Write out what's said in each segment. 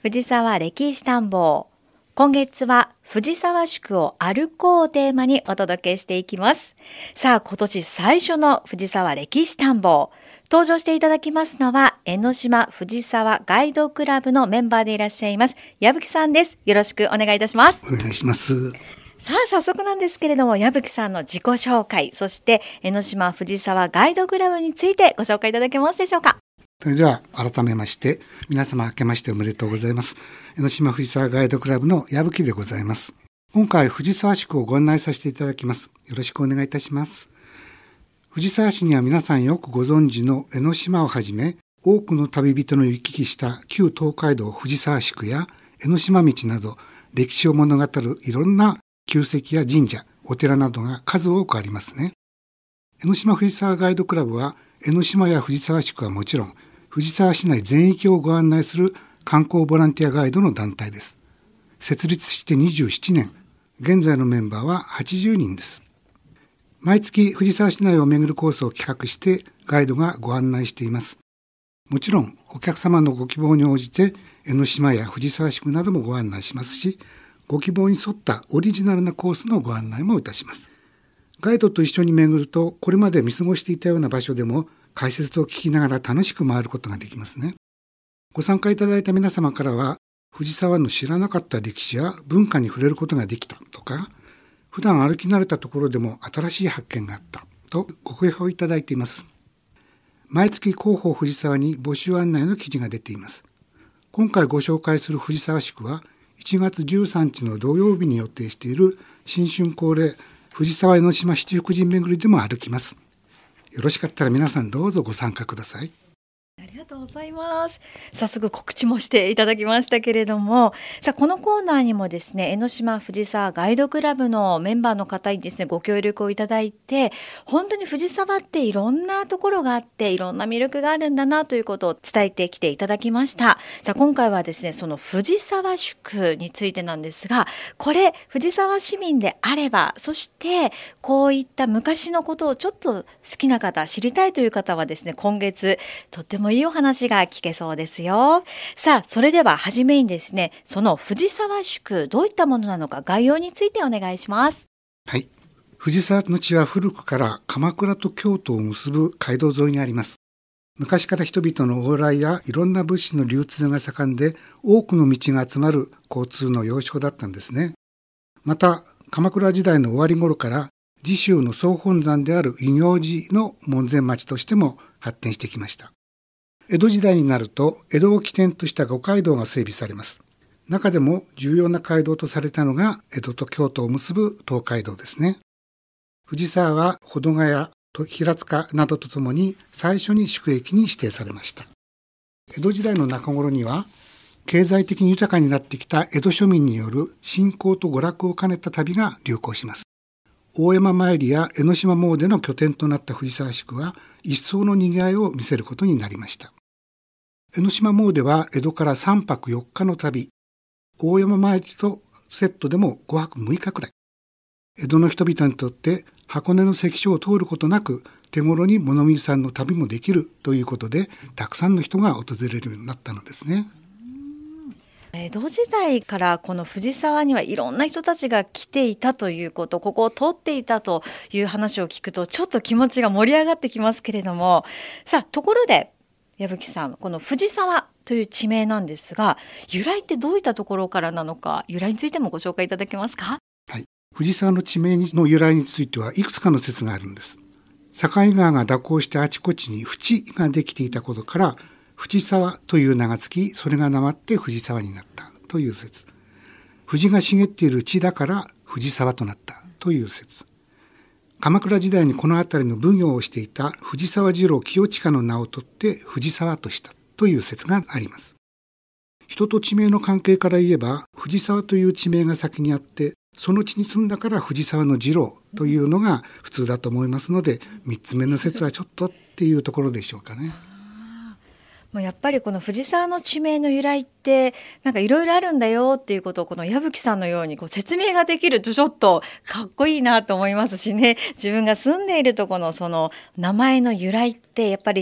藤沢歴史探訪。今月は藤沢宿を歩こうをテーマにお届けしていきます。さあ、今年最初の藤沢歴史探訪。登場していただきますのは、江ノ島藤沢ガイドクラブのメンバーでいらっしゃいます、矢吹さんです。よろしくお願いいたします。 お願いします。 さあ、早速なんですけれども、矢吹さんの自己紹介、そして江ノ島藤沢ガイドクラブについてご紹介いただけますでしょうか。 それでは改めまして皆様明けましておめでとうございます。江ノ島藤沢ガイドクラブの矢吹でございます。今回藤沢宿をご案内させていただきます。よろしくお願いいたします。藤沢市には皆さんよくご存知の江ノ島をはじめ、多くの旅人の行き来した旧東海道藤沢宿や江ノ島道など、歴史を物語るいろんな旧跡や神社、お寺などが数多くありますね。江ノ島藤沢ガイドクラブは江ノ島や藤沢宿はもちろん、藤沢市内全域をご案内する観光ボランティアガイドの団体です。設立して27年、現在のメンバーは80人です。毎月藤沢市内を巡るコースを企画してガイドがご案内しています。もちろんお客様のご希望に応じて江ノ島や藤沢宿などもご案内しますし、ご希望に沿ったオリジナルなコースのご案内もいたします。ガイドと一緒に巡ると、これまで見過ごしていたような場所でも解説を聞きながら楽しく回ることができますね。ご参加いただいた皆様からは、藤沢の知らなかった歴史や文化に触れることができたとか、普段歩き慣れたところでも新しい発見があったとご好評いただいています。毎月広報藤沢に募集案内の記事が出ています。今回ご紹介する藤沢宿は、1月13日の土曜日に予定している新春恒例藤沢江ノ島七福神巡りでも歩きます。よろしかったら皆さんどうぞご参加ください。 ありがとうございます。早速告知もしていただきましたけれども、さあこのコーナーにもですね、江ノ島藤沢ガイドクラブのメンバーの方にですね、ご協力をいただいて、本当に藤沢っていろんなところがあって、いろんな魅力があるんだなということを伝えてきていただきました。さあ今回はですね、その藤沢宿についてなんですが、これ藤沢市民であれば、そしてこういった昔のことをちょっと好きな方、知りたいという方はですね、今月とってもいいお話が聞けそうですよ。さあ、それでは初めにですね、その藤沢宿、どういったものなのか概要についてお願いします。 はい。藤沢の地は古くから鎌倉と京都を結ぶ街道沿いにあります。昔から人々の往来やいろんな物資の流通が盛んで、多くの道が集まる交通の要衝だったんですね。また、鎌倉時代の終わり頃から次州の総本山である異行寺の門前町としても発展してきました。江戸時代になると江戸を起点とした五街道が整備されます。中でも重要な街道とされたのが江戸と京都を結ぶ東海道ですね。藤沢は保土ヶ谷と平塚などとともに最初に宿駅に指定されました。江戸時代の中頃には経済的に豊かになってきた江戸庶民による信仰と娯楽を兼ねた旅が流行します。大山参りや江ノ島詣の拠点となった藤沢宿は一層の賑わいを見せることになりました。江ノ島詣は江戸から3泊4日の旅、大山参りとセットでも5泊6日くらい。江戸の人々にとって箱根の関所を通ることなく手頃に物見山の旅もできるということで、たくさんの人が訪れるようになったのですね。 江戸時代からこの藤沢にはいろんな人たちが来ていたということ、ここを通っていたという話を聞くとちょっと気持ちが盛り上がってきますけれども、さあところで矢吹さん、この藤沢という地名なんですが、由来ってどういったところからなのか、由来についてもご紹介いただけますか。 はい、藤沢の地名の由来についてはいくつかの説があるんです。境川が蛇行してあちこちに淵ができていたことから藤沢という名がつき、それがなまって藤沢になったという説。藤が茂っている地だから藤沢となったという説。鎌倉時代にこの辺りの奉行をしていた藤沢次郎清親の名を取って藤沢としたという説があります。人と地名の関係から言えば、藤沢という地名が先にあって、その地に住んだから藤沢の次郎というのが普通だと思いますので、3つ目の説はちょっとっていうところでしょうかね。 もうやっぱりこの藤沢の地名の由来ってなんかいろいろあるんだよっていうことをこの矢吹さんのように説明ができるとちょっとかっこいいなと思いますしね。自分が住んでいるとこのその名前の由来ってやっぱり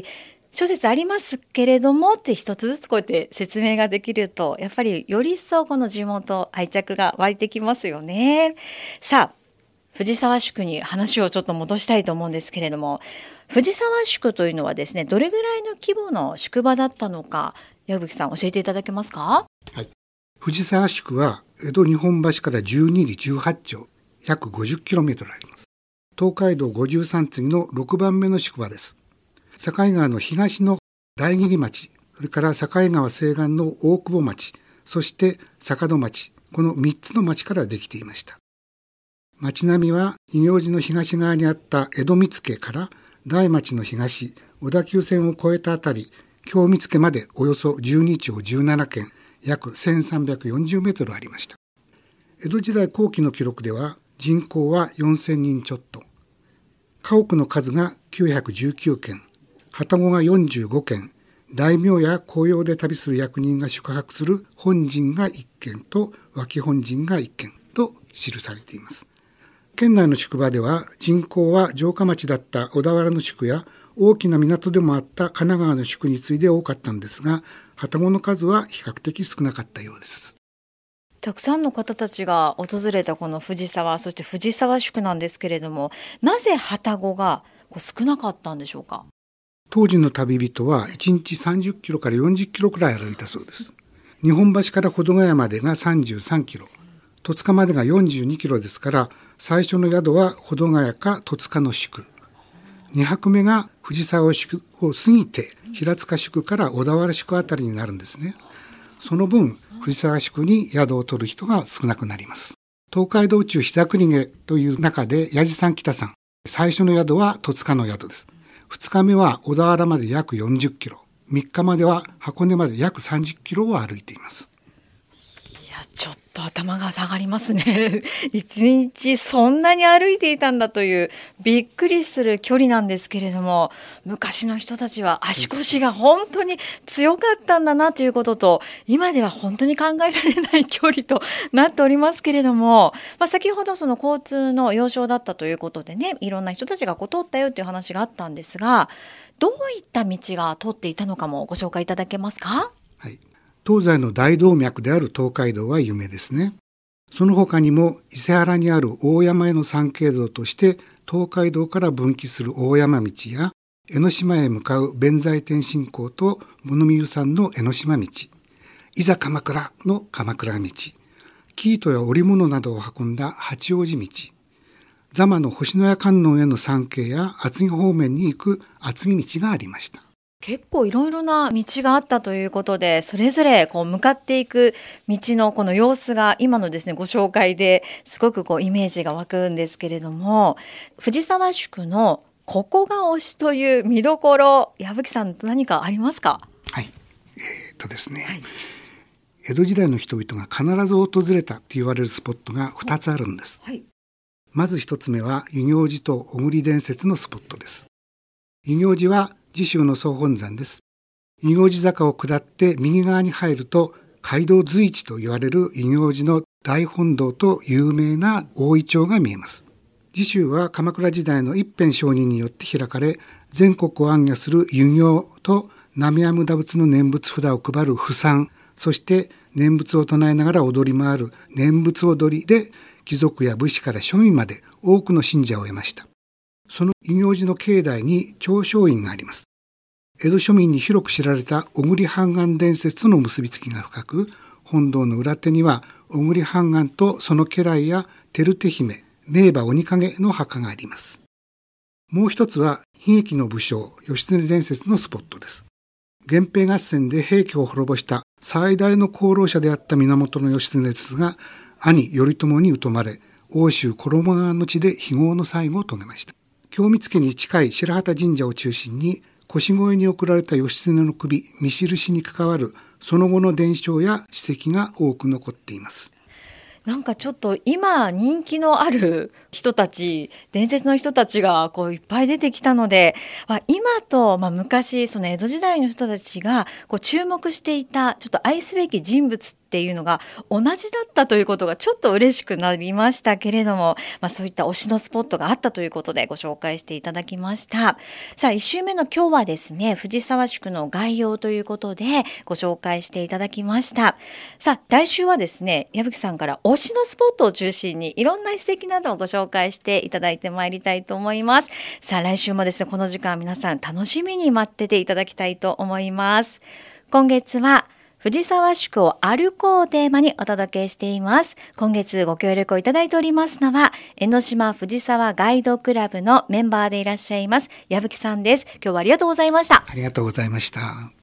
諸説ありますけれどもって一つずつこうやって説明ができると、やっぱりより一層この地元愛着が湧いてきますよね。さあ、藤沢宿に話をちょっと戻したいと思うんですけれども、藤沢宿というのはですね、どれぐらいの規模の宿場だったのか、矢吹さん教えていただけますか？ はい。藤沢宿は江戸日本橋から12里18町、約 50km あります。東海道53次の6番目の宿場です。境川の東の大桐町、それから境川西岸の大久保町、そして坂戸町、この3つの町からできていました。町並みは遊行寺の東側にあった江戸見附から大町の東、小田急線を越えたあたり、京見附までおよそ12町17軒、約1340メートルありました。江戸時代後期の記録では人口は4000人ちょっと、家屋の数が919軒、旅籠が45軒、大名や公用で旅する役人が宿泊する本陣が1軒と脇本陣が1軒と記されています。県内の宿場では人口は城下町だった小田原の宿や大きな港でもあった神奈川の宿に次いで多かったんですが、旅籠の数は比較的少なかったようです。 たくさんの方たちが訪れたこの藤沢、そして藤沢宿なんですけれども、なぜ旅籠が少なかったんでしょうか？ 当時の旅人は1日30キロから40キロくらい歩いたそうです。日本橋から保土ヶ谷までが33キロ、戸塚までが42キロですから、最初の宿は保土ヶ谷か戸塚の宿。2泊目が藤沢宿を過ぎて平塚宿から小田原宿あたりになるんですね。その分、藤沢宿に宿を取る人が少なくなります。東海道中膝栗毛という中で矢地さん北さん、最初の宿は戸塚の宿です。2日目は小田原まで約40キロ、3日までは箱根まで約30キロを歩いています。 いや、ちょっと頭が下がりますね。一日そんなに歩いていたんだというびっくりする距離なんですけれども、昔の人たちは足腰が本当に強かったんだなということと、今では本当に考えられない距離となっておりますけれども、先ほどその交通の要衝だったということでね、いろんな人たちが通ったよという話があったんですが、どういった道が通っていたのかもご紹介いただけますか？ はい。東西の大動脈である東海道は有名ですね。その他にも伊勢原にある大山への参詣道として東海道から分岐する大山道や江ノ島へ向かう弁財天信仰と物見湯山の江ノ島道、いざ鎌倉の鎌倉道、生糸や織物などを運んだ八王子道、座間の星野屋観音への参詣や厚木方面に行く厚木道がありました。 結構いろいろな道があったということで、それぞれ向かっていく道のこの様子が今のですねご紹介ですごくイメージが湧くんですけれども、藤沢宿のここが推しという見どころ、矢吹さん何かありますか？ はい、ですね、はい、江戸時代の人々が必ず訪れたと言われるスポットが2つあるんです。はい、まず1つ目は遊行寺と小栗伝説のスポットです。遊行寺は次州の総本山です。遊行寺坂を下って右側に入ると街道随一と言われる遊行寺の大本堂と有名な大イチョウが見えます。次州は鎌倉時代の一辺上人によって開かれ、全国を行脚する遊行と南無阿弥陀仏の念仏札を配る符参、そして念仏を唱えながら踊り回る念仏踊りで貴族や武士から庶民まで多くの信者を得ました。その遊行寺の境内に長勝院があります。江戸庶民に広く知られた小栗判官伝説との結びつきが深く、本堂の裏手には小栗判官とその家来や照手姫、名馬鬼影の墓があります。もう一つは悲劇の武将義経伝説のスポットです。源平合戦で平家を滅ぼした最大の功労者であった源義経ですが、兄頼朝に疎まれ、奥州衣川の地で非業の最後を遂げました。京見附に近い白旗神社を中心に腰越に送られた義経の首、見印に関わるその後の伝承や史跡が多く残っています。 なんかちょっと今人気のある人たち、伝説の人たちがいっぱい出てきたので、今と昔その江戸時代の人たちが注目していたちょっと愛すべき人物っていうのが同じだったということがちょっと嬉しくなりましたけれども、そういった推しのスポットがあったということでご紹介していただきました。さあ1週目の今日はですね、藤沢宿の概要ということでご紹介していただきました。さあ来週はですね、矢吹さんから推しのスポットを中心にいろんな史跡などをご紹介していただいてまいりたいと思います。さあ来週もですね、この時間皆さん楽しみに待ってていただきたいと思います。今月は藤沢宿を歩こうテーマにお届けしています。今月ご協力をいただいておりますのは、江ノ島藤沢ガイドクラブのメンバーでいらっしゃいます矢吹さんです。今日はありがとうございました。 ありがとうございました。